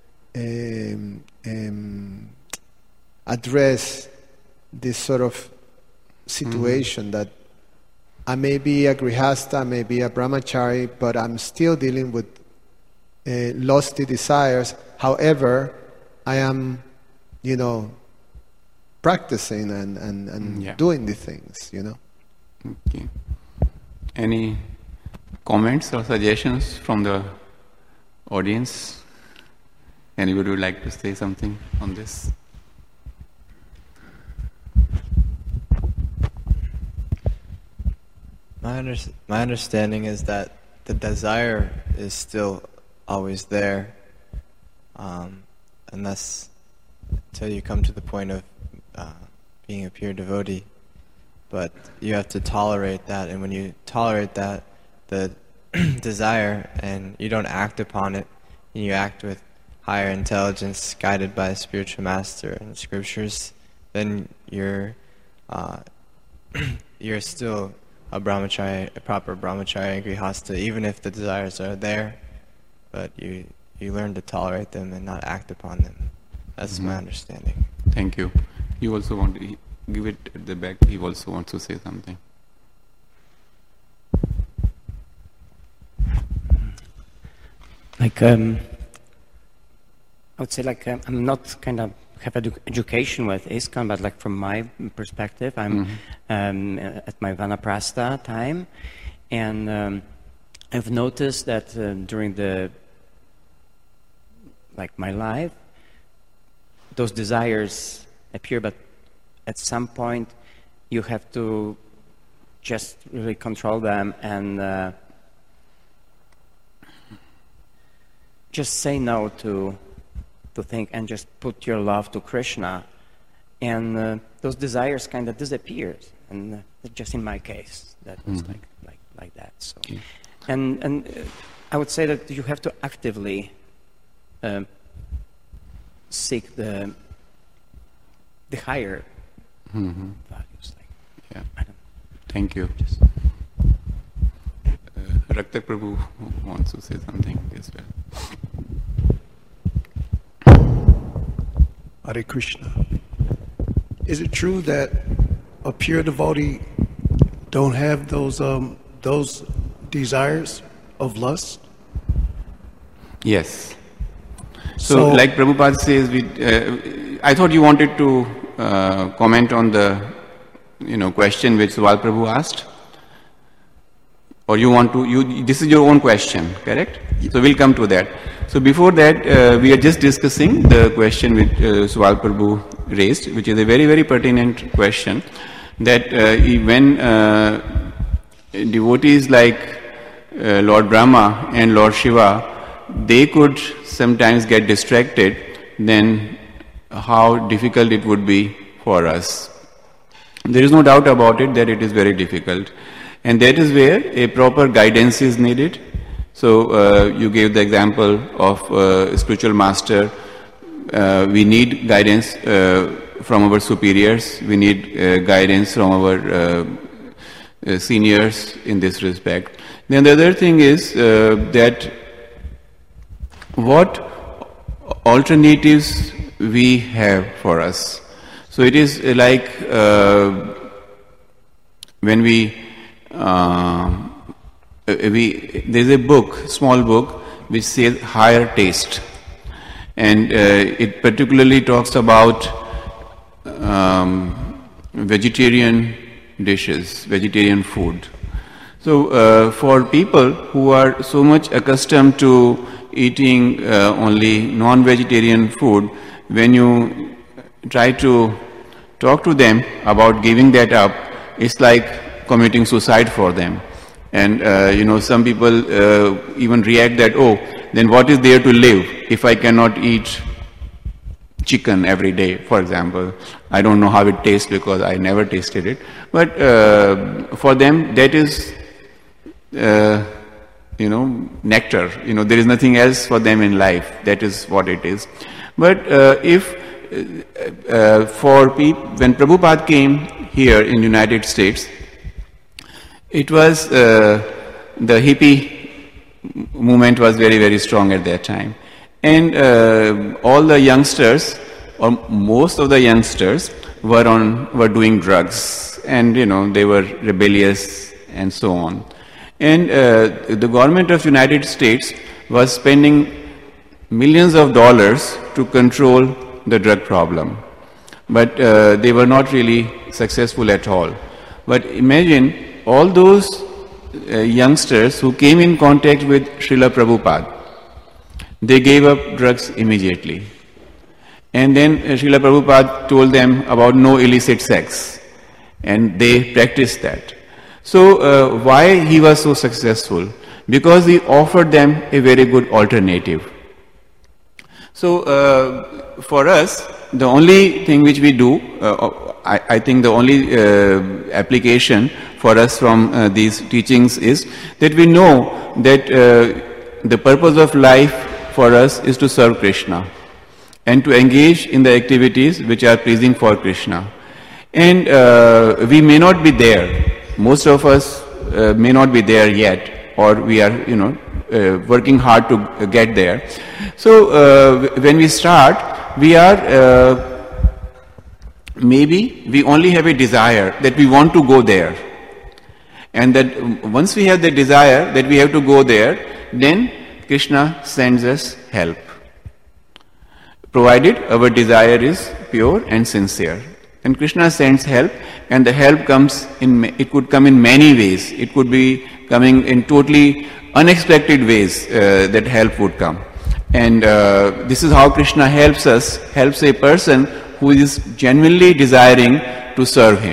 um, um, address this sort of situation, mm-hmm. that I may be a grihasta, I may be a brahmachari, but I'm still dealing with uh, lusty desires. However, I am, you know, practicing and, and, and yeah. doing the things, you know. Okay. Any comments or suggestions from the audience? Anybody would like to say something on this? My, under, my understanding is that the desire is still always there, um, unless until you come to the point of uh, being a pure devotee. But you have to tolerate that, and when you tolerate that, the desire, and you don't act upon it, and you act with higher intelligence, guided by a spiritual master and scriptures, then you're uh, you're still a brahmachari, a proper brahmachari and grihasta, even if the desires are there, but you you learn to tolerate them and not act upon them. That's mm-hmm. my understanding. Thank you. You also want to give it at the back. He also wants to say something. Like, um, I would say, like, um, I'm not kind of have edu- education with ISKCON, but like from my perspective, I'm mm-hmm. um, at my Vanaprastha time, and um, I've noticed that uh, during the like my life, those desires appear, but at some point you have to just really control them and uh, just say no to to think and just put your love to Krishna, and uh, those desires kind of disappears. And uh, just in my case, that was mm-hmm. like like like that. So, okay. and and uh, I would say that you have to actively um, seek the the higher mm-hmm. values. Like, yeah. I don't Thank you. Just uh, Raktak Prabhu wants to say something as well. Hare Krishna. Is it true that a pure devotee don't have those um, those desires of lust? Yes. So, So- like Prabhupada says, we, uh, I thought you wanted to uh, comment on the, you know, question which Swal Prabhu asked, or you want to? You this is your own question, correct? So we'll come to that. So before that, uh, we are just discussing the question which uh, Swal Prabhu raised, which is a very very pertinent question. That uh, when uh, devotees like uh, Lord Brahma and Lord Shiva, they could sometimes get distracted, then how difficult it would be for us. There is no doubt about it that it is very difficult. And that is where a proper guidance is needed. So uh, you gave the example of uh, spiritual master. Uh, we need guidance uh, from our superiors. We need uh, guidance from our uh, uh, seniors in this respect. Then the other thing is uh, that what alternatives we have for us. So it is like uh, when we, uh, we, there's a book, small book, which says Higher Taste. And uh, it particularly talks about um, vegetarian dishes, vegetarian food. So uh, for people who are so much accustomed to eating uh, only non-vegetarian food, when you try to talk to them about giving that up, it's like committing suicide for them. And uh, you know, some people uh, even react that, oh, then what is there to live if I cannot eat chicken every day, for example. I don't know how it tastes because I never tasted it. But uh, for them, that is, uh, you know, nectar. You know, there is nothing else for them in life. That is what it is. But uh, if uh, uh, for people, when Prabhupada came here in United States, it was uh, the hippie movement was very, very strong at that time. And uh, all the youngsters, or most of the youngsters, were on were doing drugs, and you know they were rebellious and so on. And uh, the government of United States was spending millions of dollars to control the drug problem, but uh, they were not really successful at all. But imagine all those uh, youngsters who came in contact with Srila Prabhupada. They gave up drugs immediately. And then uh, Srila Prabhupada told them about no illicit sex. And they practiced that. So uh, why he was so successful? Because he offered them a very good alternative. So uh, for us, the only thing which we do, uh, I, I think the only uh, application for us from uh, these teachings is that we know that uh, the purpose of life for us is to serve Krishna and to engage in the activities which are pleasing for Krishna. And uh, we may not be there. Most of us uh, may not be there yet, or we are, you know, uh, working hard to get there. So uh, when we start, we are, uh, maybe we only have a desire that we want to go there. And that once we have the desire that we have to go there, then Krishna sends us help, provided our desire is pure and sincere. And Krishna sends help, and the help comes in, it could come in many ways. It could be coming in totally unexpected ways uh, that help would come. And uh, this is how Krishna helps us, helps a person who is genuinely desiring to serve him.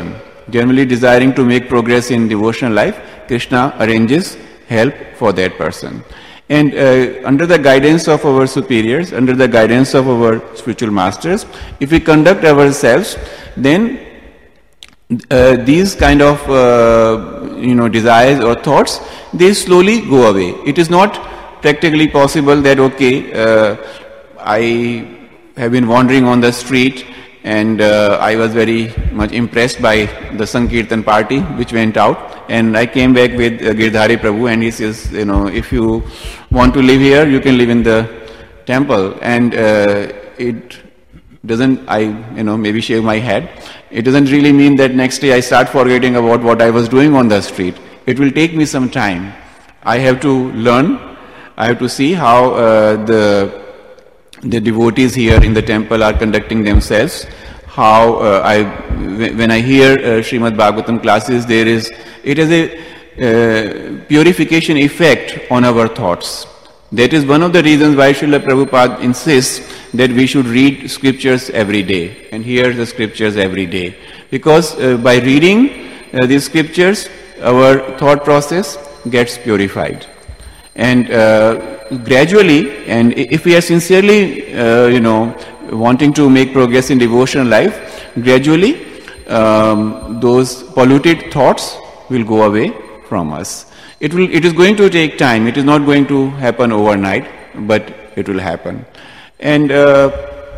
generally desiring to make progress in devotional life, Krishna arranges help for that person. And uh, under the guidance of our superiors, under the guidance of our spiritual masters, if we conduct ourselves, then uh, these kind of uh, you know desires or thoughts, they slowly go away. It is not practically possible that okay, uh, I have been wandering on the street and uh, I was very much impressed by the Sankirtan party which went out, and I came back with uh, Girdhari Prabhu, and he says, you know, if you want to live here, you can live in the temple. And uh, it doesn't, I, you know, maybe shave my head. It doesn't really mean that next day I start forgetting about what I was doing on the street. It will take me some time. I have to learn. I have to see how uh, the the devotees here in the temple are conducting themselves. How uh, I, when I hear uh, Srimad Bhagavatam classes, there is, it has a uh, purification effect on our thoughts. That is one of the reasons why Srila Prabhupada insists that we should read scriptures every day and hear the scriptures every day. Because uh, by reading uh, these scriptures, our thought process gets purified. And uh, gradually, and if we are sincerely, uh, you know, wanting to make progress in devotional life, gradually um, those polluted thoughts will go away from us. It will. It is going to take time. It is not going to happen overnight, but it will happen. And uh,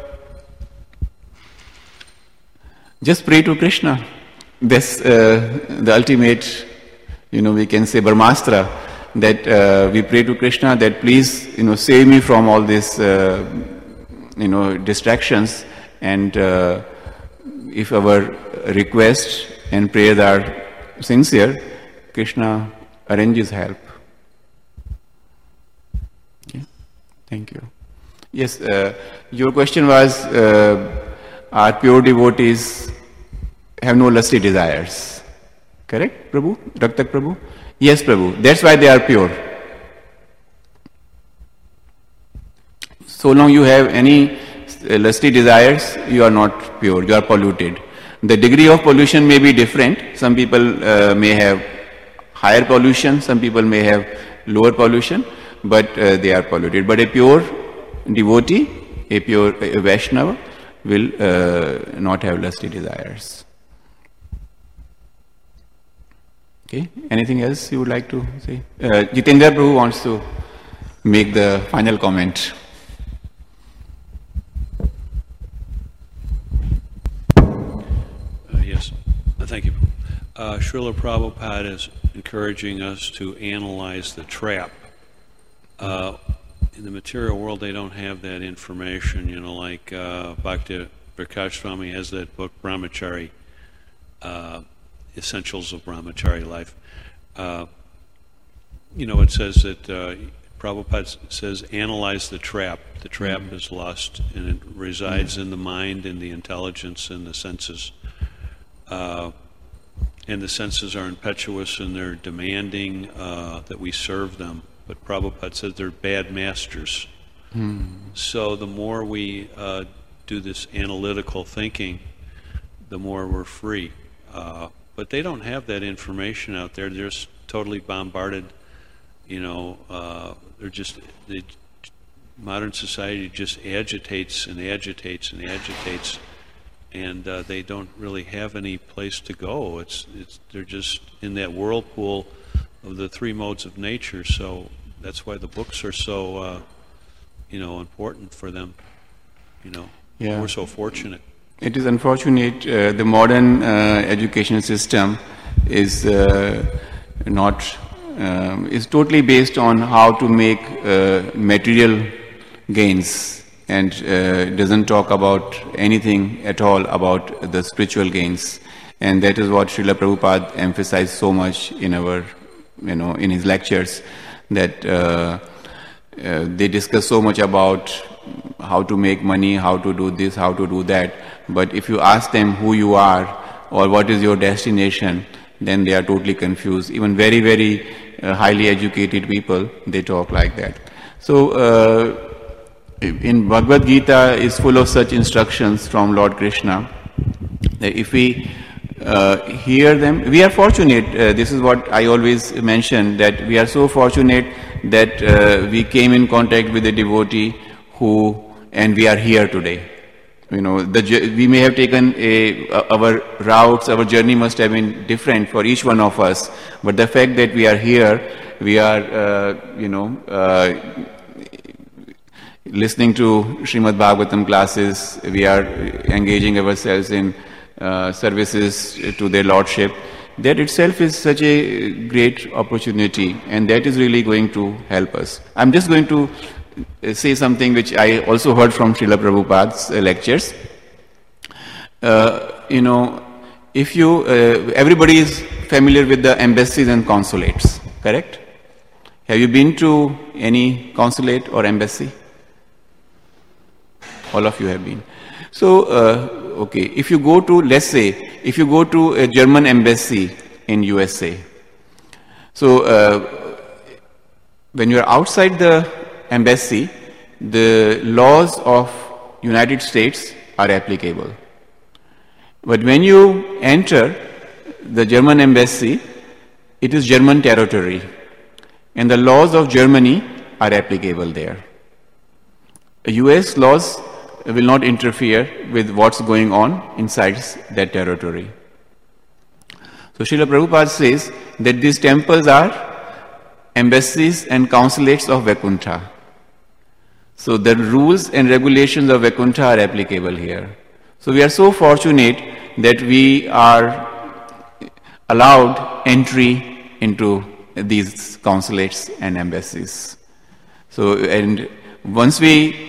just pray to Krishna. That's uh, the ultimate, you know, we can say Brahmastra. That uh, we pray to Krishna that please, you know, save me from all these, uh, you know, distractions. And uh, if our requests and prayers are sincere, Krishna arranges help. Okay. Thank you. Yes, uh, your question was, uh, are pure devotees have no lusty desires? Correct, Prabhu? Raktak Prabhu? Yes, Prabhu. That's why they are pure. So long you have any lusty desires, you are not pure, you are polluted. The degree of pollution may be different. Some people uh, may have higher pollution, some people may have lower pollution, but uh, they are polluted. But a pure devotee, a pure a Vaishnava, will uh, not have lusty desires. Okay. Anything else you would like to say? Uh, Jitendra Prabhu wants to make the final comment. Uh, yes, thank you. Uh, Srila Prabhupada is encouraging us to analyze the trap. Uh, in the material world, they don't have that information. You know, like uh, Bhakti Prakash Swami has that book, Brahmachari. Uh, Essentials of Brahmachari life. Uh, you know, it says that uh, Prabhupada says, analyze the trap. The trap mm-hmm. is lust, and it resides mm-hmm. in the mind and the intelligence and the senses. Uh, and the senses are impetuous and they're demanding uh, that we serve them. But Prabhupada says they're bad masters. Mm-hmm. So the more we uh, do this analytical thinking, the more we're free. Uh, But they don't have that information out there. They're just totally bombarded. You know, uh, they're just, they, modern society just agitates and agitates and agitates, and uh, they don't really have any place to go. It's, it's, they're just in that whirlpool of the three modes of nature. So that's why the books are so, uh, you know, important for them. You know, yeah. We're so fortunate. It is unfortunate uh, the modern uh, education system is uh, not um, is totally based on how to make uh, material gains, and uh, doesn't talk about anything at all about the spiritual gains. And that is what Srila Prabhupada emphasized so much in our, you know, in his lectures, that uh, uh, they discuss so much about how to make money, how to do this, how to do that. But if you ask them who you are or what is your destination, then they are totally confused. Even very, very uh, highly educated people, they talk like that. So, uh, in Bhagavad Gita is full of such instructions from Lord Krishna, that if we uh, hear them. We are fortunate, uh, this is what I always mention, that we are so fortunate that uh, we came in contact with a devotee who, and we are here today. You know, the, we may have taken a, our routes, our journey must have been different for each one of us, but the fact that we are here, we are, uh, you know, uh, listening to Srimad Bhagavatam classes, we are engaging ourselves in uh, services to their Lordship, that itself is such a great opportunity, and that is really going to help us. I'm just going to say something which I also heard from Srila Prabhupada's uh, lectures. Uh, you know, if you, uh, everybody is familiar with the embassies and consulates, correct? Have you been to any consulate or embassy? All of you have been. So, uh, okay, if you go to, let's say, if you go to a German embassy in U S A, so uh, when you are outside the embassy, the laws of United States are applicable. But when you enter the German embassy, it is German territory, and the laws of Germany are applicable there. U S laws will not interfere with what's going on inside that territory. So Srila Prabhupada says that these temples are embassies and consulates of Vaikuntha. So the rules and regulations of Vaikuntha are applicable here. So we are so fortunate that we are allowed entry into these consulates and embassies. So, and once we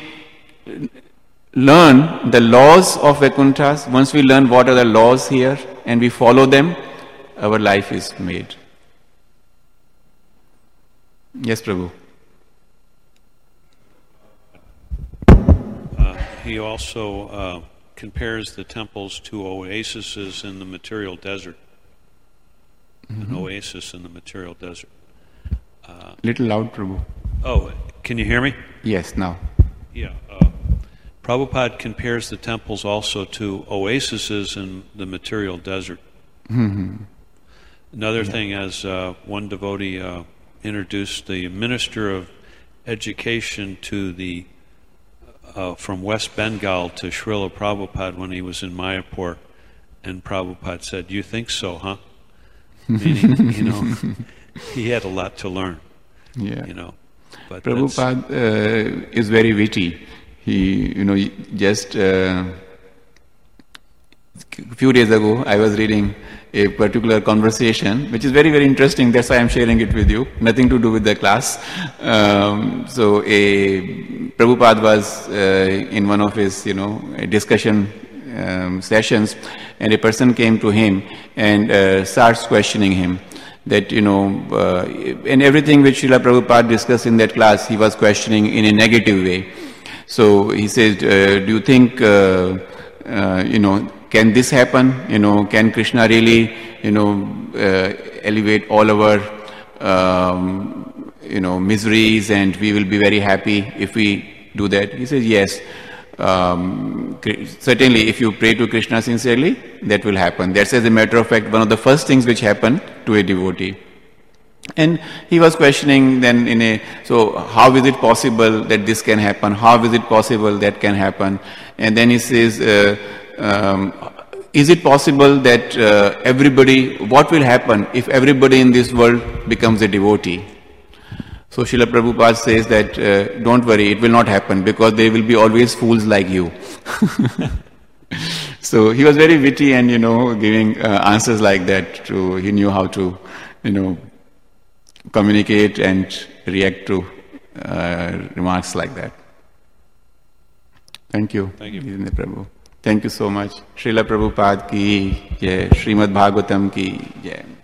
learn the laws of Vaikunthas, once we learn what are the laws here and we follow them, our life is made. Yes, Prabhu. Uh, he also uh, compares the temples to oases in the material desert. Mm-hmm. An oasis in the material desert. Uh, Little loud, Prabhu. Oh, can you hear me? Yes, now. Yeah. Uh, Prabhupada compares the temples also to oases in the material desert. Mm-hmm. Another yeah. thing, as uh, one devotee uh, introduced the Minister of Education to the uh, from West Bengal to Srila Prabhupada when he was in Mayapur, and Prabhupada said, "You think so, huh?" Meaning, you know, he had a lot to learn. Yeah. You know, but Prabhupada uh, is very witty. He, you know, just uh, a few days ago, I was reading a particular conversation, which is very, very interesting. That's why I'm sharing it with you. Nothing to do with the class. Um, so, a Prabhupada was uh, in one of his, you know, discussion um, sessions, and a person came to him and uh, starts questioning him. That, you know, uh, and everything which Srila Prabhupada discussed in that class, he was questioning in a negative way. So he says, uh, do you think, uh, uh, you know, can this happen? You know, can Krishna really, you know, uh, elevate all our, um, you know, miseries, and we will be very happy if we do that? He says, yes. Um, certainly, if you pray to Krishna sincerely, that will happen. That's, as a matter of fact, one of the first things which happen to a devotee. And he was questioning then in a, so how is it possible that this can happen? How is it possible that can happen? And then he says, uh, um, is it possible that uh, everybody, what will happen if everybody in this world becomes a devotee? So Srila Prabhupada says that, uh, don't worry, it will not happen, because there will be always fools like you. So he was very witty and, you know, giving uh, answers like that. To, he knew how to, you know, communicate and react to uh, remarks like that. Thank you. Thank you. Prabhu. Thank you so much. Srila Prabhupada ki jai, Srimad Bhagavatam ki jai.